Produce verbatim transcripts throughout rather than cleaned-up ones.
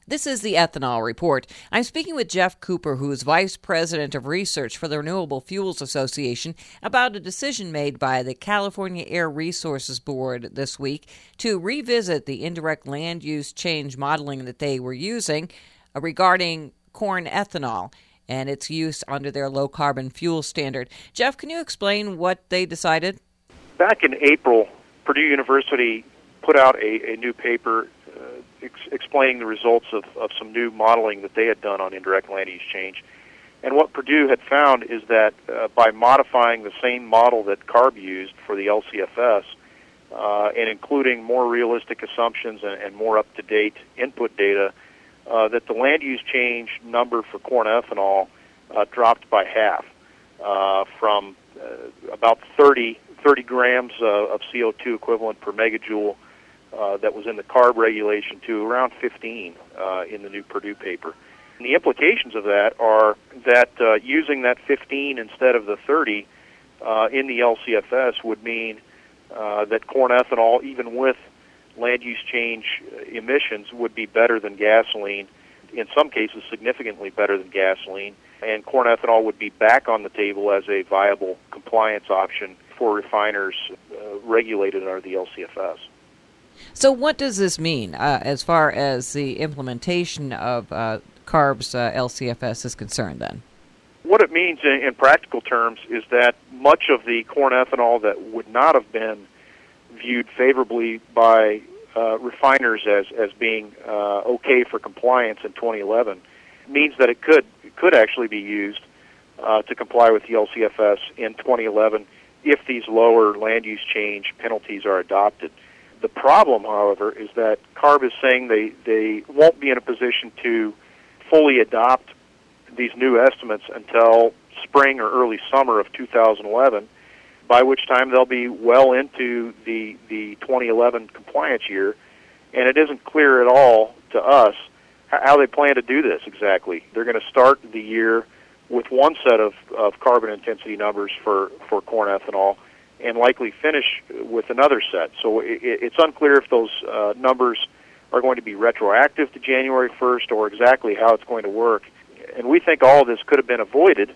This is the Ethanol Report. I'm speaking with Jeff Cooper, who is Vice President of Research for the Renewable Fuels Association, about a decision made by the California Air Resources Board this week to revisit the indirect land use change modeling that they were using uh, regarding corn ethanol and its use under their low-carbon fuel standard. Jeff, can you explain what they decided? Back in April, Purdue University put out a, a new paper uh, ex- explaining the results of, of some new modeling that they had done on indirect land use change. And what Purdue had found is that uh, by modifying the same model that CARB used for the L C F S uh, and including more realistic assumptions and, and more up-to-date input data, uh, that the land use change number for corn ethanol uh, dropped by half uh, from uh, about thirty, thirty grams uh, of C O two equivalent per megajoule Uh, that was in the CARB regulation to around fifteen uh, in the new Purdue paper. And the implications of that are that uh, using that fifteen instead of the thirty uh, in the L C F S would mean uh, that corn ethanol, even with land use change emissions, would be better than gasoline, in some cases significantly better than gasoline, and corn ethanol would be back on the table as a viable compliance option for refiners uh, regulated under the L C F S. So what does this mean uh, as far as the implementation of uh, CARB's uh, L C F S is concerned then? What it means in, in practical terms is that much of the corn ethanol that would not have been viewed favorably by uh, refiners as, as being uh, okay for compliance in twenty eleven means that it could, it could actually be used uh, to comply with the L C F S in twenty eleven if these lower land use change penalties are adopted. The problem, however, is that CARB is saying they, they won't be in a position to fully adopt these new estimates until spring or early summer of two thousand eleven, by which time they'll be well into the, the twenty eleven compliance year, and it isn't clear at all to us how they plan to do this exactly. They're going to start the year with one set of, of carbon intensity numbers for, for corn ethanol, and likely finish with another set. So it, it's unclear if those uh, numbers are going to be retroactive to January first or exactly how it's going to work. And we think all of this could have been avoided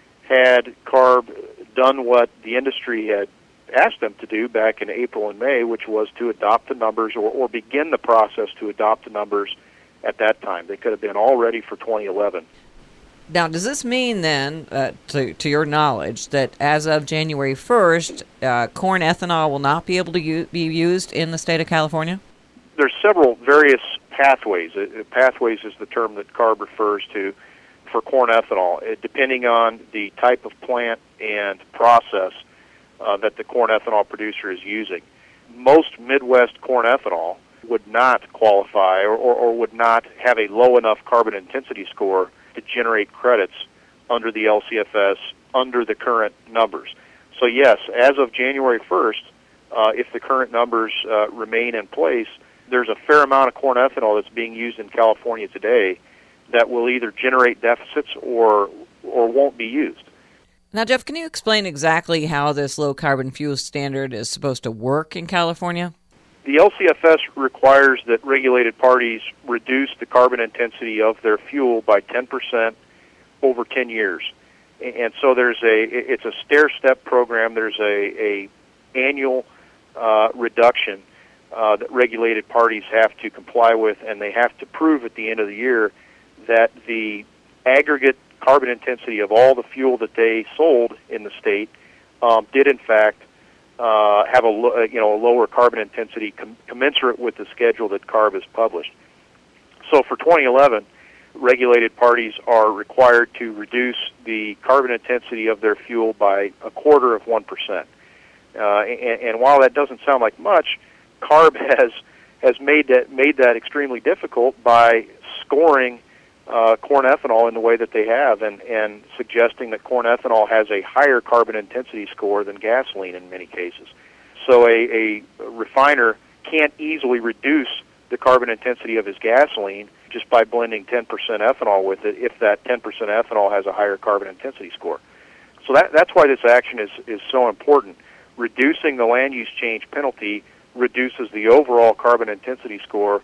had CARB done what the industry had asked them to do back in April and May, which was to adopt the numbers or, or begin the process to adopt the numbers at that time. They could have been all ready for twenty eleven. Now, does this mean then, uh, to, to your knowledge, that as of January first, uh, corn ethanol will not be able to u- be used in the state of California? There's several various pathways. Uh, pathways is the term that CARB refers to for corn ethanol, uh, depending on the type of plant and process uh, that the corn ethanol producer is using. Most Midwest corn ethanol would not qualify or, or, or would not have a low enough carbon intensity score to generate credits under the L C F S under the current numbers. So yes, as of January first, uh, if the current numbers uh, remain in place, there's a fair amount of corn ethanol that's being used in California today that will either generate deficits or or won't be used. Now, Jeff, can you explain exactly how this low-carbon fuel standard is supposed to work in California? The L C F S requires that regulated parties reduce the carbon intensity of their fuel by ten percent over ten years. And so there's a, it's a stair-step program. There's a, a annual uh, reduction uh, that regulated parties have to comply with, and they have to prove at the end of the year that the aggregate carbon intensity of all the fuel that they sold in the state um, did in fact Uh, have a lo- you know a lower carbon intensity com- commensurate with the schedule that CARB has published. So for twenty eleven, regulated parties are required to reduce the carbon intensity of their fuel by a quarter of one percent. Uh, and, and while that doesn't sound like much, CARB has has made that made that extremely difficult by scoring uh, corn ethanol in the way that they have, and, and suggesting that corn ethanol has a higher carbon intensity score than gasoline in many cases. So a, a refiner can't easily reduce the carbon intensity of his gasoline just by blending ten percent ethanol with it if that ten percent ethanol has a higher carbon intensity score. So that, that's why this action is, is so important. Reducing the land use change penalty reduces the overall carbon intensity score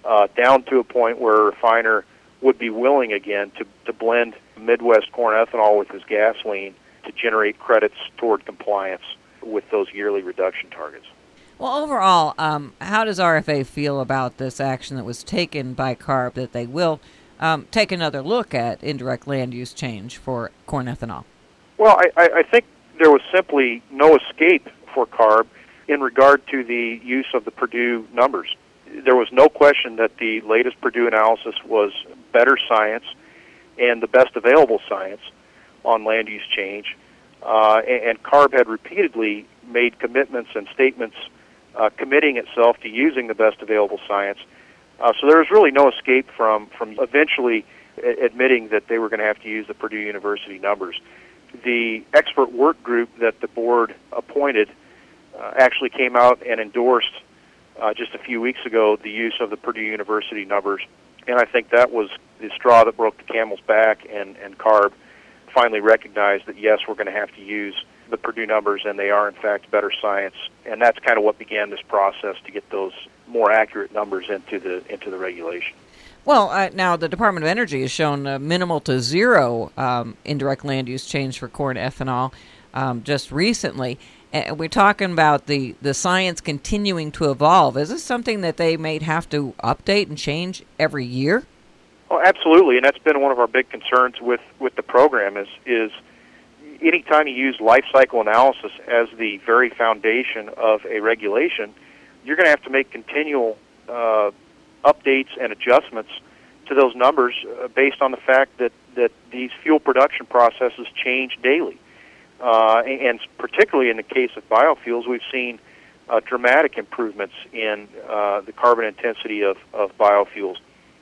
uh, down to a point where a refiner would be willing again to, to blend Midwest corn ethanol with his gasoline to generate credits toward compliance with those yearly reduction targets. Well, overall, um, how does R F A feel about this action that was taken by CARB, that they will um, take another look at indirect land use change for corn ethanol? Well, I, I think there was simply no escape for CARB in regard to the use of the Purdue numbers. There was no question that the latest Purdue analysis was better science and the best available science on land use change, uh, and, and CARB had repeatedly made commitments and statements uh, committing itself to using the best available science. Uh, so there was really no escape from, from eventually a- admitting that they were going to have to use the Purdue University numbers. The expert work group that the board appointed uh, actually came out and endorsed uh, just a few weeks ago the use of the Purdue University numbers, and I think that was the straw that broke the camel's back, and, and CARB finally recognized that, yes, we're going to have to use the Purdue numbers, and they are, in fact, better science. And that's kind of what began this process to get those more accurate numbers into the into the regulation. Well, uh, now the Department of Energy has shown uh, minimal to zero um, indirect land use change for corn ethanol um, just recently. And we're talking about the, the science continuing to evolve. Is this something that they may have to update and change every year? Oh, absolutely, and that's been one of our big concerns with, with the program is is anytime you use life cycle analysis as the very foundation of a regulation, you're going to have to make continual uh, updates and adjustments to those numbers uh, based on the fact that, that these fuel production processes change daily. Uh, and, and particularly in the case of biofuels, we've seen uh, dramatic improvements in uh, the carbon intensity of, of biofuels.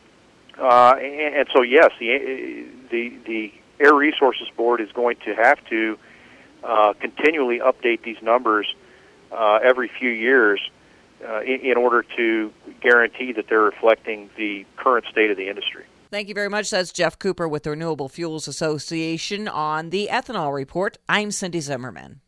Uh, and, and so, yes, the, the the Air Resources Board is going to have to uh, continually update these numbers uh, every few years uh, in, in order to guarantee that they're reflecting the current state of the industry. Thank you very much. That's Jeff Cooper with the Renewable Fuels Association on the Ethanol Report. I'm Cindy Zimmerman.